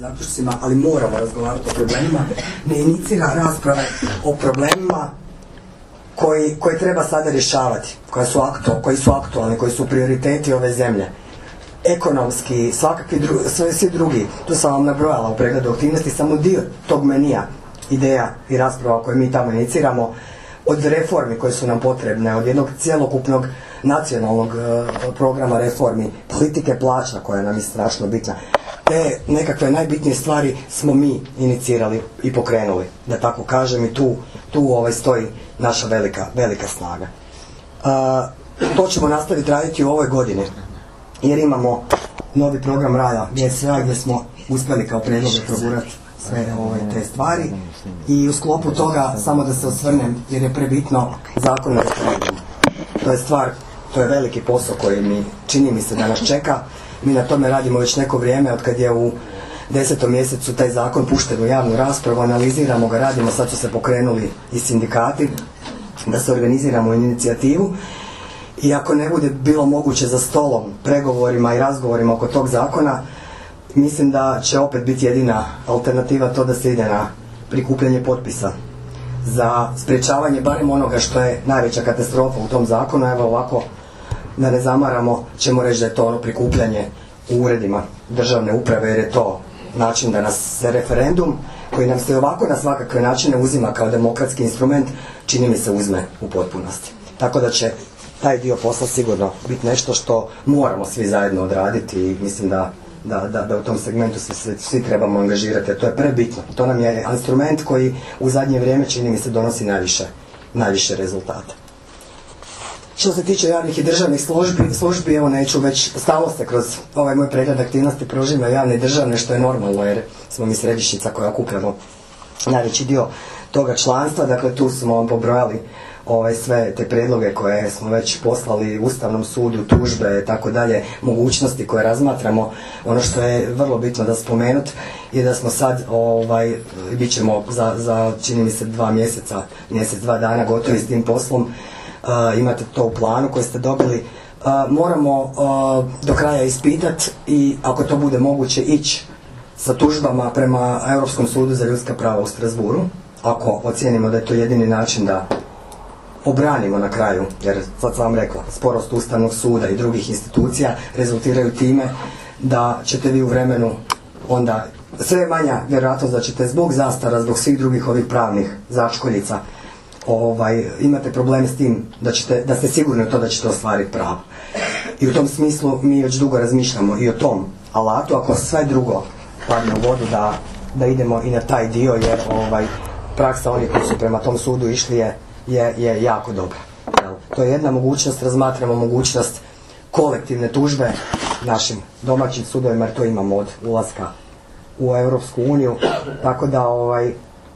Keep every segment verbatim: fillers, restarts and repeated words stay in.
zaključcima, ali moramo razgovarati o problemima, ne inicira rasprave o problemima koji, koje treba sada rješavati, koji su, aktu, koji su aktualni, koji su prioriteti ove zemlje. Ekonomski, svakakvi dru, sve, svi drugi, tu sam vam nabrojala u pregledu aktivnosti, samo dio tog menija ideja i rasprava koje mi tamo iniciramo, od reformi koje su nam potrebne, od jednog cjelokupnog nacionalnog uh, programa reformi, politike plaća koja nam je strašno bitna. Te nekakve najbitnije stvari smo mi inicirali i pokrenuli, da tako kažem, i tu, tu ovaj, stoji naša velika, velika snaga. Uh, to ćemo nastaviti raditi u ovoj godini, jer imamo novi program rada G S A gdje smo uspjeli kao prijedloge progurati sve ove te stvari i u sklopu toga samo da se osvrnem jer je prebitno zakon o referendumu. To je stvar, to je veliki posao koji mi čini mi se da nas čeka. Mi na tome radimo već neko vrijeme, od kad je u desetom mjesecu taj zakon pušten u javnu raspravu, analiziramo ga, radimo, sad su se pokrenuli i sindikati da se organiziramo u inicijativu. I ako ne bude bilo moguće za stolom, pregovorima i razgovorima oko tog zakona, mislim da će opet biti jedina alternativa to da se ide na prikupljanje potpisa za sprječavanje barem onoga što je najveća katastrofa u tom zakonu. Evo ovako, da ne zamaramo, ćemo reći da je to ono prikupljanje u uredima državne uprave, jer je to način da nas se referendum, koji nam se ovako na svakakve načine uzima kao demokratski instrument, čini mi se uzme u potpunosti. Tako da će taj dio posla sigurno biti nešto što moramo svi zajedno odraditi i mislim da, da, da, da u tom segmentu svi, svi, svi trebamo angažirati, jer to je prebitno. To nam je instrument koji u zadnje vrijeme čini mi se donosi najviše, najviše rezultata. Što se tiče javnih i državnih službi, službi, evo neću već, stalno se kroz ovaj moj pregled aktivnosti prožima javne i državne, što je normalno jer smo mi središnjica koja okupljamo najveći dio toga članstva. Dakle, tu smo vam pobrojali Ove, sve te prijedloge koje smo već poslali Ustavnom sudu, tužbe, tako dalje, mogućnosti koje razmatramo. Ono što je vrlo bitno da spomenut je da smo sad, ovaj, bit ćemo za, za čini mi se dva mjeseca, mjesec, dva dana gotovi s tim poslom. Uh, imate to u planu koji ste dobili. Uh, moramo uh, do kraja ispitati i ako to bude moguće ići sa tužbama prema Europskom sudu za ljudska prava u Strasbourgu, ako ocijenimo da je to jedini način da obranimo na kraju, jer sad sam vam rekla, sporost Ustavnog suda i drugih institucija rezultiraju time da ćete vi u vremenu onda sve manja vjerojatnost da ćete zbog zastara, zbog svih drugih ovih pravnih začkoljica ovaj, imate probleme s tim da, ćete, da ste sigurni u to da ćete ostvariti pravo. I u tom smislu mi već dugo razmišljamo i o tom alatu, ako sve drugo padne u vodu, da, da idemo i na taj dio, jer ovaj, praksa onih koji su prema tom sudu išli je Je, je jako dobra. To je jedna mogućnost, razmatramo mogućnost kolektivne tužbe našim domaćim sudovima, jer to imamo od ulaska u Europsku uniju, tako da ovaj,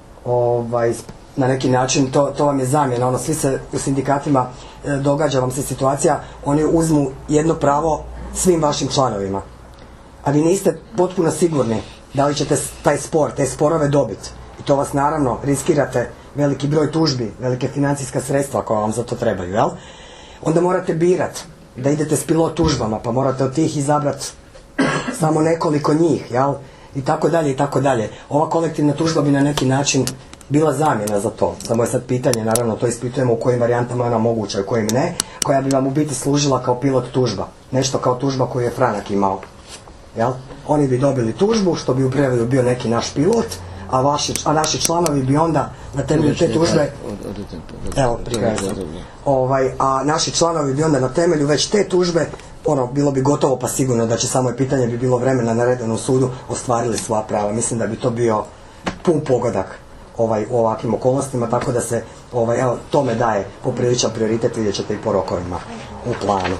ovaj, na neki način to, to vam je zamjena, ono, svi se u sindikatima e, događa vam se situacija, oni uzmu jedno pravo svim vašim članovima, a vi niste potpuno sigurni da li ćete taj spor, te sporove dobiti, i to vas naravno riskirate veliki broj tužbi, velike financijska sredstva koja vam za to trebaju, jel? Onda morate birat da idete s pilot tužbama, pa morate od tih izabrati samo nekoliko njih, jel? I tako dalje, i tako dalje. Ova kolektivna tužba bi na neki način bila zamjena za to. Samo je sad pitanje, naravno to ispitujemo u kojim varijantama je ona moguća, u kojim ne, koja bi vam u biti služila kao pilot tužba. Nešto kao tužba koju je Franak imao, jel? Oni bi dobili tužbu, što bi u prevodu bio neki naš pilot, A, vaši, a naši članovi bi onda na temelju te tužbe, evo, ovaj, a naši članovi bi onda na temelju već te tužbe, ono, bilo bi gotovo pa sigurno da će samo je pitanje bi bilo vremena na redovnom sudu ostvarili svoja prava. Mislim da bi to bio pun pogodak ovaj, u ovakvim okolnostima, tako da se, ovaj, evo, tome daje popriličan prioritet, vidjet ćete i po rokovima u planu.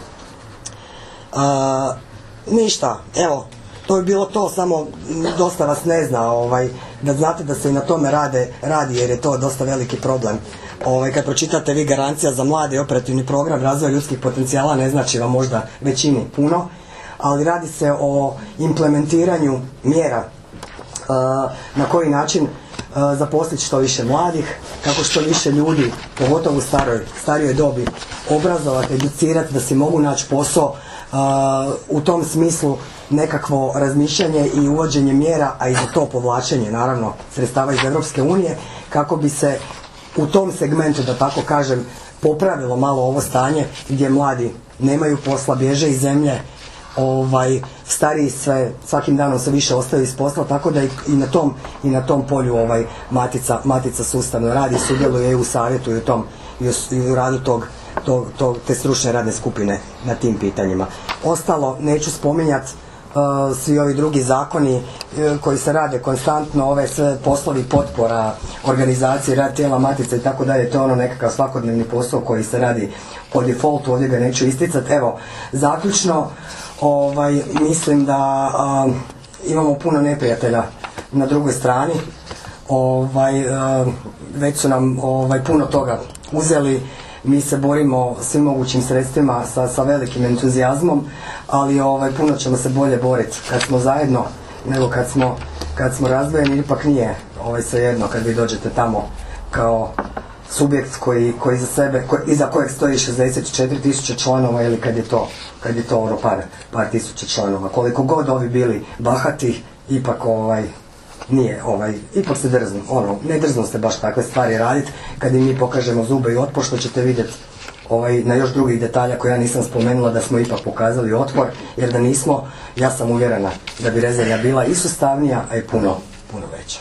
A, ništa, evo, to je bilo to, samo dosta vas ne zna, ovaj, da znate da se i na tome rade, radi, jer je to dosta veliki problem. Ovaj, kad pročitate vi garancija za mlade i operativni program razvoja ljudskih potencijala, ne znači vam možda većini puno, ali radi se o implementiranju mjera uh, na koji način uh, zaposliti što više mladih, kako što više ljudi, pogotovo u staroj, starijoj dobi, obrazovati, educirati da si mogu naći posao, u tom smislu nekakvo razmišljanje i uvođenje mjera, a i za to povlačenje naravno sredstava iz Europske unije, kako bi se u tom segmentu, da tako kažem, popravilo malo ovo stanje gdje mladi nemaju posla, bježe iz zemlje, ovaj, stariji sve, svakim danom se više ostaju iz posla, tako da i, i, na, tom, i na tom polju ovaj, matica, matica sustavno radi, sudjeluje i u savjetu i u, tom, i u, i u radu tog, tog, tog, te stručne radne skupine na tim pitanjima. Ostalo, neću spominjati Uh, svi ovi drugi zakoni uh, koji se rade konstantno, ove sve poslovi potpora, organizacije, rad tijela, matice i tako dalje, to je ono nekakav svakodnevni posao koji se radi po defaultu, ovdje ga neću isticati. Evo, zaključno, ovaj, mislim da uh, imamo puno neprijatelja na drugoj strani, ovaj, uh, već su nam ovaj, puno toga uzeli. Mi se borimo svim mogućim sredstvima sa, sa velikim entuzijazmom, ali ovaj, puno ćemo se bolje boriti kad smo zajedno nego kad smo, kad smo razdvojeni. Ipak nije ovaj, svejedno kad vi dođete tamo kao subjekt koji, koji za sebe, koji, iza kojeg stoji šezdeset četiri tisuće članova, ili kad je to, kad je to ono par, par tisuća članova. Koliko god ovi bili bahati, ipak ovaj, nije, ovaj, ipak se drznu, ono, ne drznu se baš takve stvari raditi. Kad im mi pokažemo zube i otpor, što ćete vidjeti ovaj, na još drugih detalja koje ja nisam spomenula, da smo ipak pokazali otpor, jer da nismo, ja sam uvjerena da bi rezerva bila i sustavnija, a i puno, puno veća.